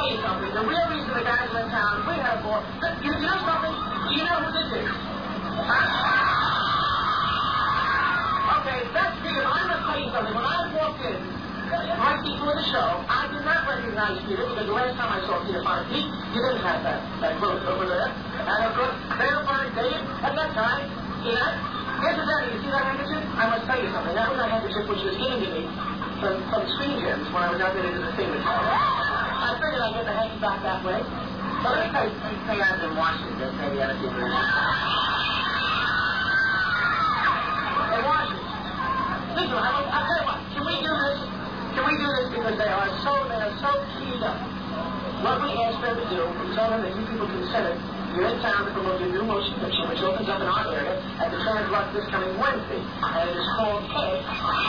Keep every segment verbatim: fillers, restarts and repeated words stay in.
tell you something. The real reason the guys are in town, we have more. You, you know something? You know who this is? Huh? Okay, that's Peter. I'm going to tell you something. When I walked in, right before the show, I did not recognize Peter because the last time I saw Peter Fonda, he, he didn't have that, that clothes over there. And of course, Peter Fonda David, at that time, see that? Here's the daddy. You see that handkerchief? I must tell you something. That was a handkerchief which was given to me from, from Screen Gems when I was out there to do the signature. I figured I'd get the hanky back that way. So let me tell you, let me tell you I was in Washington. Maybe other people in In Washington. Listen, I, I'll tell you what. Can we do this? Can we do this because they are so, they are so keyed up. What we asked them to do, we told them that you people consider you're in town to promote your new motion picture, which opens up in our area at the Transluck this coming Wednesday. And it is called K.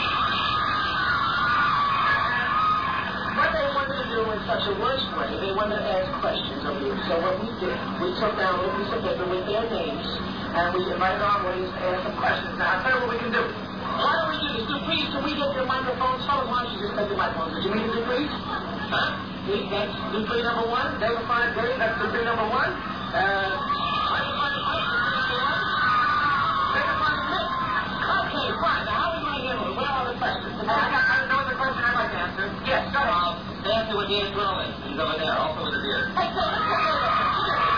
What they wanted to do in such a worse way, they wanted to ask questions of you. So what we did, we took down a piece of paper with their names, and we invited our audience to ask some questions. Now, I'll tell you what we can do. Why don't we do this? Do please, can we get your microphones? Fellas, why don't you just take your microphones? Did you mean to do please? Huh? That's degree number one. David Fonda, David, that's degree number one. Uh, Michael Fonda, Mike, degree number one. David Fonda, Nick. Okay, fine. Now, how are we going to get it? What are all the questions? I got another question I'd like to answer. Yes, go ahead. Um, the answer would be a Roman. He's over there, also with a beard. Hey, so let's go over there.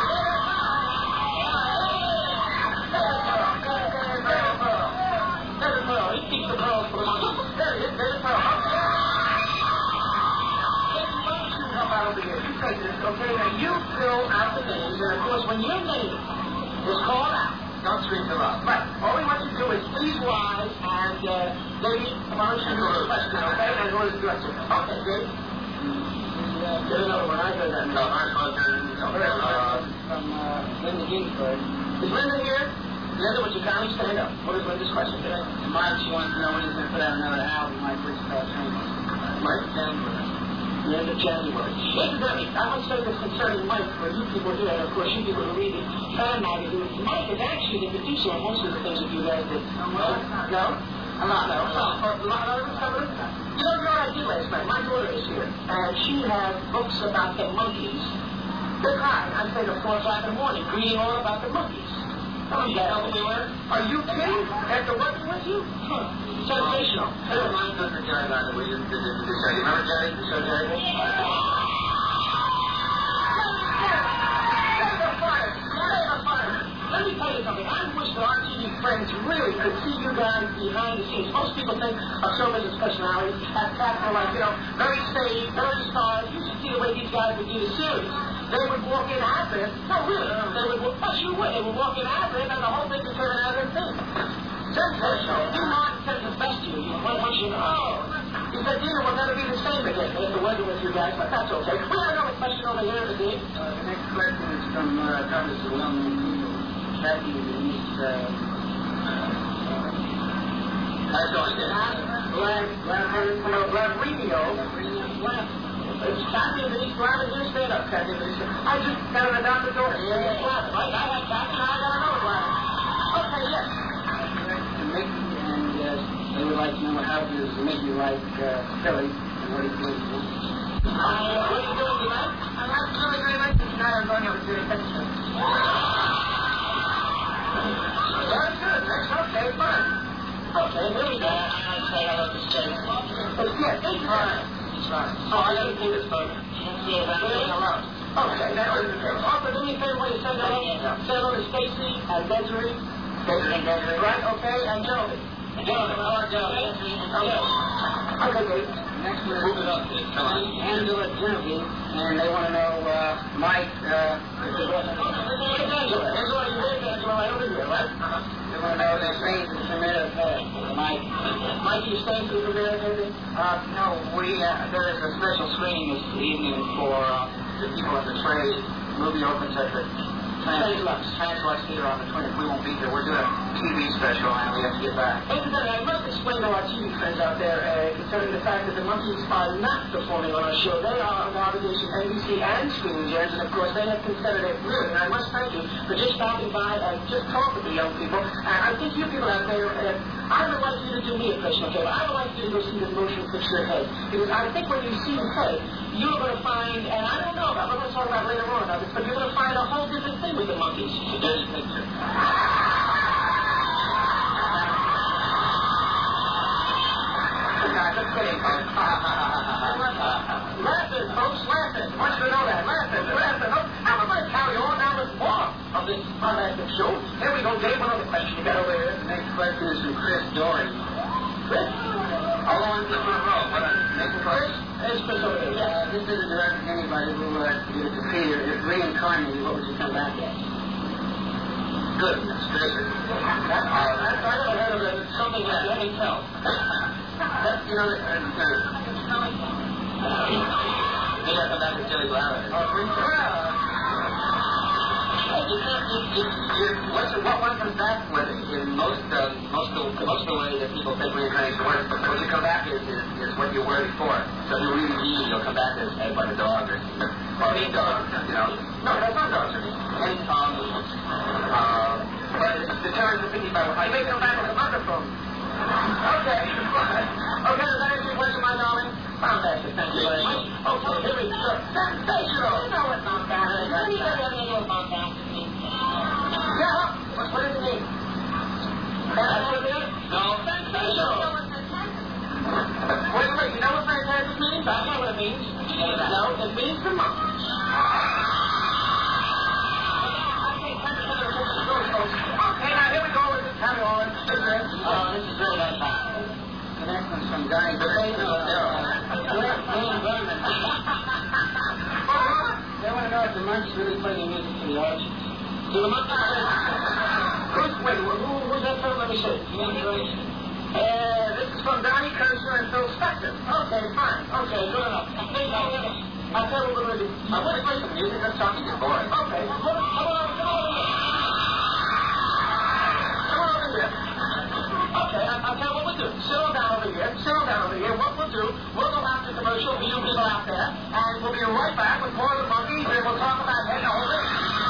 David Pearl. He keeps the pearls for the money. There he is, David Pearl. Over here. You take this, okay? Now you fill out the names, and of course, when your name is called out, don't scream them up. Right. All we want you to do is please rise and uh, David, why don't you do the question, okay? And who is the director? Okay, David. Get another one. I heard that. No, I'm from uh, Linda Ginsburg. Is Linda here? Linda, would you kindly stand up? What is Linda's question today? Mike, she wants to know when he's going to put out another album, Mike Freestyle Training. Mike January. The end of January. Incidentally, I must say this concerning Mike, for you people here, and of course you people who read the fan magazine. Mike is actually the producer on most of the things that you guys did. No? No? A lot, no. A lot of them? You know, you know what I did last night? My daughter is here, and she has books about the monkeys. They're crying. I say at four o'clock in the morning, reading all about the monkeys. Oh, you got help me with? Are you kidding? After working with you? Huh. Sensational. Hey, remind us of Jerry Liner, will you? The, the, the show. You remember Jerry? The show Jerry? Let me tell you something. I wish that our T V friends really could see you guys behind the scenes. Most people think of showbiz personalities as cats are like, you know, very staid, very stars. You should see the way these guys would do the series. They would walk in after it. No, really. They would walk, yes, you would. They would walk in after it, and the whole thing would turn out as a thing. Sensational. You Martin says the best to you. You know, once you know, oh. He said, Dina, we'll never be the same again after working with you guys, but that's okay. We have another question over here, Dave. Uh, the next question is from uh, Thomas William. That is uh, I don't get it. Black, Black, Black Radio. It's Kathy and Denise Black, and you stand up, Kathy and Denise. I just got an adopt the door. Yeah, Black, right? I had Kathy, and I got another Black. Okay, yes. To Mickey, and uh, they would like to know how does Mickey like uh, Philly, and what he plays for. Uh, what are you doing tonight? I like Philly very much. Tonight I'm going over to the picture. Very good. That's okay. Fine. Okay, here we go. I say I love the state. But yeah, thank you. Right. Right. Oh, I didn't see this photo. Yeah, that's really alone. Okay, that was the case. Also, do me a favor when you send hello. Say hello to Stacy and Desiree. Stacy and Desiree. Right, okay, and Joey. Joey. Hello, Joey. Okay. Okay, Dave. Next we're moving up to Angela Genevieve, and they want to know, uh, Mike, uh, Angela. Angela, you live Angela, I don't live here, right? Uh-huh. They want to know their faith in Samaritan Faith. Mike. Mike, you staying through the Samaritan Faith? Uh, no, we, uh, there is a special screening this evening for, uh, the people in the trade. The movie opens at the Translux. Translux Theater on the twentieth. We won't be there. We're doing a T V special, and we have to get back. Incidentally, I must explain to our T V friends out there uh, concerning the fact that the monkeys are not performing on our show. They are on obligation N B C and Screen Gems, and of course they have considered it really. And I must thank you for just stopping by and just talking to young people. And I think you can people out there, uh, I would like you to do me a personal favor. I would like you to go see this motion picture Head. Because I think when you see Head, you're going to find, and I don't know about, we're going to talk about later on about this, but you're going to find a whole different thing with the monkeys. This picture. Guys, just kidding, folks. Laughing, folks, laughing. I want you to know that. Laughing, laughing. Now we're going to carry on now with more of this fantastic show. Here we go, Dave. One other question you got over here. The next question is from Chris Doherty. Chris? How long is it for a row? What is it? Chris? There's Chris over there. Uh, this isn't directed to anybody who uh, did it to Peter. If reincarnated, what would you come back as? Goodness gracious. That's all. I never heard of it. It's something that let me tell. That's, you know, uh, uh, you got to come back to Jelly Bladder. Oh, well, you can't, you, you, you, what's, what one comes back with in most, uh, most, of, most of the way that people think reincarnation works, but when you come back is, is, is what you were before. So if you really need, you'll come back as, as like a dog or, or a dog, you know. No, that's not dogs, I mean. And, um, uh, but it's determined to fifty by what you may come back with a microphone. Okay. Okay, does that answer your question, my darling? Fantastic, thank you very much. Okay, here we go. Sensational! You know what Montana is. Anybody have any idea what Montana means? Yeah, what, what does it mean? That's what it is? No. Sensational! Wait, wait, you know what fantastic means? I know what it means. No, it means the monkey. Okay, now here we go with the carry on. Oh, this is very nice. The next one's from Donnie Berman. They want to know if the monkeys really play the music to the arch. Do the monkeys play? Who's, wait, who, who's that from? Let me see. Uh, this is from Donnie Kershaw and Phil Spector. Okay, fine. Okay, good enough. I'll tell you what we're going to do. I want to play some music. Let's talk to you, boy. Okay, come on, come on, come on over here. Come on over here. Okay, I'll, I'll tell you what we'll do. Settle down over here. Settle down over here. What we'll do, we'll go out to commercial for you people out there, and we'll be right back with more of the monkeys, and we'll talk about head and over.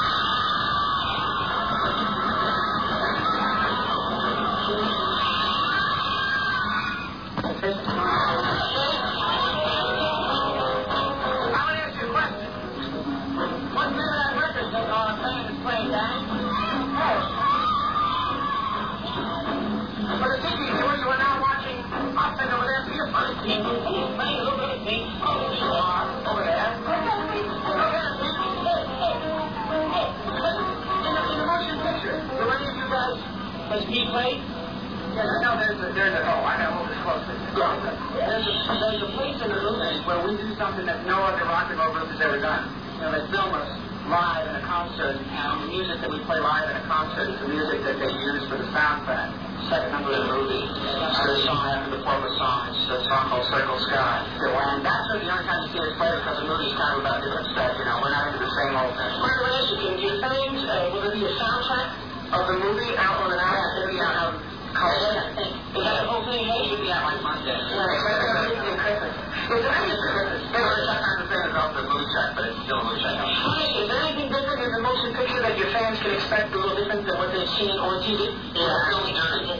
Does he play? Yes, I know there's a, there's a, oh, I know, move this closely. There's a, there's a place in the movie where we do something that no other rock and roll group has ever done. You know, they film us live in a concert, and the music that we play live in a concert is the music that they use for the soundtrack. Second number of the movie. It's the song after the Porpoise song. It's a song called Circle Sky. And that's really the only time you see us play because the movie's kind of about different stuff, you know. We're not into the same old thing. By the way, do you think, uh, will there be a soundtrack of the movie out on an hour? It'll be out on I think. Is that the whole thing? It should be out like Monday. Yeah, it's Christmas. It's actually Christmas. It's sometimes the thing is off the movie track, but it's still a movie track. Is there anything different in the motion picture that your fans can expect a little different than what they've seen on T V? Yeah, really dirty.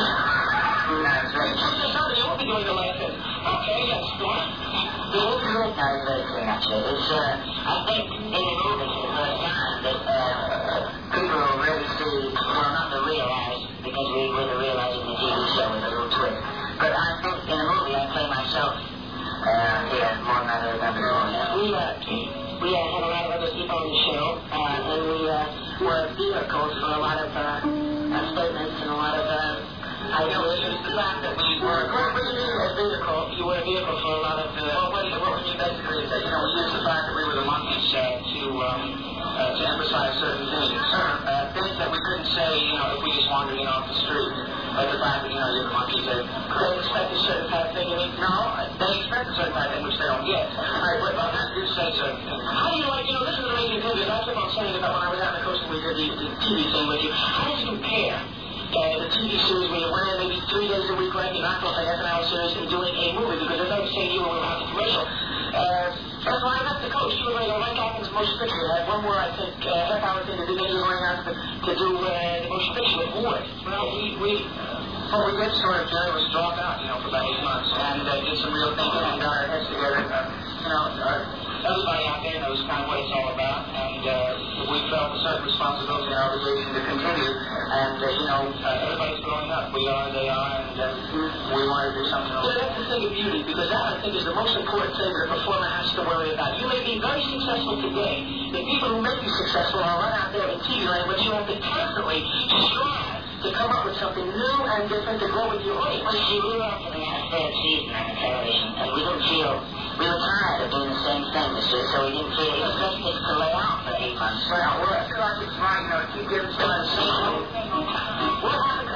That's right. Something you won't be doing the last thing. Okay, yes, go on. The movie looked at it very clear, actually. It's, uh, I think in the movie for the first time that uh, people will really see, well, not to realize, because we would have realized in the T V show with a little twist. But I think in the movie I play myself uh, here more than I ever done before. We, uh, we uh, had a lot of other people on the show, uh, and we uh, were vehicles for a lot of uh, uh, statements and a lot of uh, ideas. It's the fact that we were, what do you mean a vehicle? You were a vehicle for a lot of, uh, well, what, what would you basically say? You know, we used the fact that we were the monkeys uh, to, um, uh, to emphasize certain things. Uh, things that we couldn't say, you know, if we just wandered in off the street. Like the fact that, you know, you're the monkeys that they expect a certain type of thing. No, they expect a certain type of thing, which they don't get. Right, but well, that do say certain things. How do you like, you know, this is an amazing thing, because I kept on saying about when I was out in the coast and we did the, the T V thing with you. How does it compare uh, the T V series where you went in maybe three days a week, right? You're not going to play half an hour series and doing a movie, because as I was saying to you when we were out the commercial, uh, That's why I left the coast. You were going to write Athens motion picture. I had one more, I think, uh, half hour thing to do. Then you were going out to, to do uh, the motion picture with Ward. Well, we, we, what we did sort of, Jerry, was drop out, you know, for about eight months and uh, did some real thinking and got our heads together. Uh, you know, uh, everybody out there knows kind of what it's all about, and uh, we felt a certain responsibility and obligation to continue. And, uh, you know, uh, everybody's growing up. We are, they are, and uh, we want to do something else. Yeah, that's the thing of beauty, because that, I think, is the most important thing that a performer has to worry about. You may be very successful today. The people who may be successful are right out there in T V land, but you have to constantly strive to come up with something new and different to grow with your audience. Well, you see, we were up for the third season on the television, and we didn't feel, we were tired of doing the same thing this year, so we didn't feel it was best to lay out for eight months. Well, well, I feel like it's right, you know, to keep giving some of the same. What happened